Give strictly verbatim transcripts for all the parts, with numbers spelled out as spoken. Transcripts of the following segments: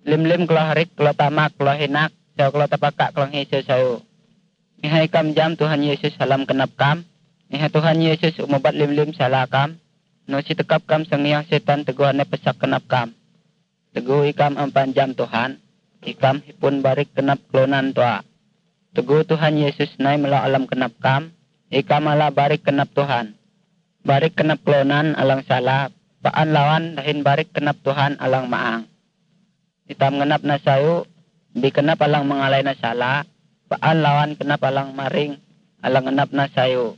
Lim-lim kalau harik, kalau tamak, kalau hinak, saya kalau tapakak, kalau Yesus saya. Nihai kam jam Tuhan Yesus salam kenap kam. Nihai Tuhan Yesus umabat lim-lim salah kam. No si tekap kam sengiyah setan teguhan pesak kenap kam. Teguh ikam empan jam Tuhan. Ikam hipun barik kenap klonan tua. Teguh Tuhan Yesus naik mela alam kenap kam. Ikam malah barik kenap Tuhan. Barik kenap klonan alang salah. Paan lawan dahin barik kenap Tuhan alang maang. Hitam genap na sayu, bi kenap alang mengalai na salah, paan lawan kenap alang maring, alang genap na sayu.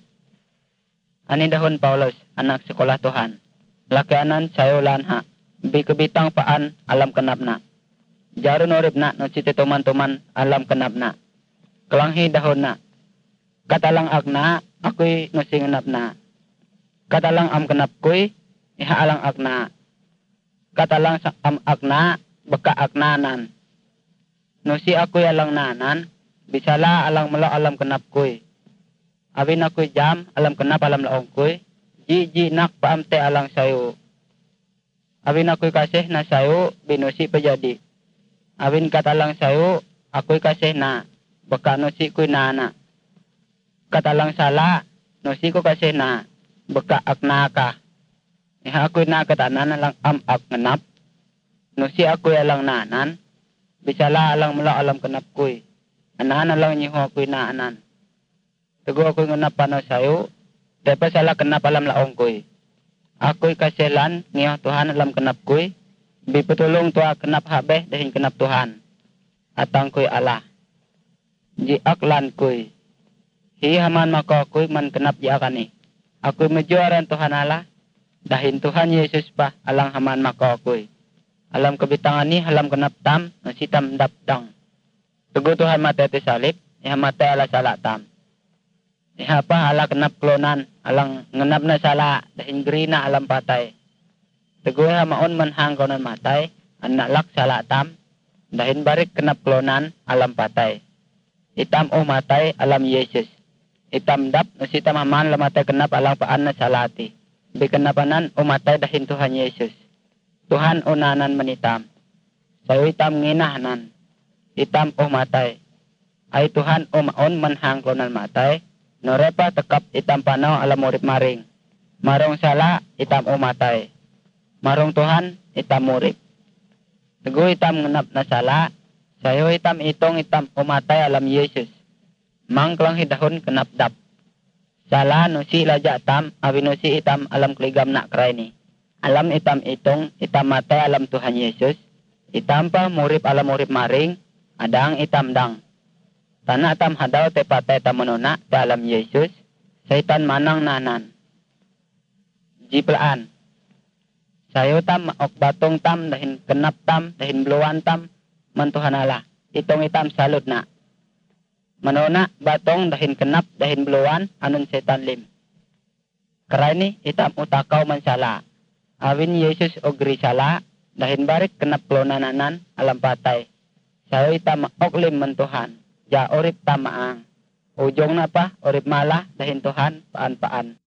Ani dahon Paulus, anak sekolah Tuhan. Lakianan sayu lanha, bi kebitang paan alam kenap na. Jarun orib na, no citi tuman-tuman alam kenap na. Kelanghi dahon na. Katalang agna, ako'y nusing genap na. Katalang am kenap ko'y, iha alang agna. Katalang am agna, baka aknanan. No si ako'y alang nanan, bisala alang mala alam kenap ko'y. Abin ako'y jam, alam kenap alam laong ko'y. Ji ji nak paamte alang sayo. Abin ako'y kasih na sayo, binusi pa jadi. Abin katalang sayo, ako'y kasih na, baka no si ko'y nana. Katalang sala, no si ko kasih na, baka akna ka. Iha ako'y nakatanan alang am aknap. No si ako'y alang nanan, bisala alang mula alam kenap ko'y. Anahan alang niyo ako'y naanan. Tago ako'y nganap panaw sayo, tepa sala kenap alam laong ko'y. Ako'y kasilan, niyo Tuhan alam kenap ko'y. Biputulong tuwa kenap habeh dahin kenap Tuhan. Atang ko'y ala. Ji aklan ko'y. Hihaman mako ako'y man kenap ji akani. Ako'y majuaran Tuhan ala, dahin Tuhan Yesus pa alang haman mako ako'y. Alam kebitangan ni, alam kenap tam, nasi tam dapdang. Tugu Tuhan mati ati salib, iha mati ala salak tam. Iha pa ala kenap klonan, alang ngenap na salak, dahin gerina alam patay. Tugu iha maun manhang konan matay, anak lak salak tam, dahin barik kenap klonan, alam patay. Itam oh matay, alam Yesus. Itam dap, nasi tam haman lamatay kenap alang paan na salati. Bikenapanan, umatay dahin Tuhan Yesus. Tuhan unanan manitam. Sayo itam nginahanan. Itam oh matay. Ay Tuhan umaon manhang klonan matay. Norepa tekap itam panaw alam murip maring. Marong sala itam oh matay. Marong Tuhan itam murip. Teguh itam ngenap na sala. Sayo itam itong itam oh matay alam Yesus. Mangklang hidahon kenap dap. Sala nusi laja tam. Awi nusi itam alam keligam nak kerai ni. Alam itam itong, itam matay alam Tuhan Yesus. Itam pa murip alam murip maring, adang itam dang. Tanah tam hadaw te patay tamanuna te alam Yesus. Saitan manang nanan. Jiplaan. Sayo tam ok batong tam, dahin kenap tam, dahin beluan tam, mantuhan ala. Itong itam salut na. Manuna batong dahin kenap, dahin beluan, anun setan lim. Kerai ni itam utakaw mansala. Awin Yesus ogri sala, dahin barik kenap klonananan alam patay. Sayo itam oklim mentuhan, ja orip tamaang. Ujong na pa, orip malah, dahin Tuhan, paan-paan.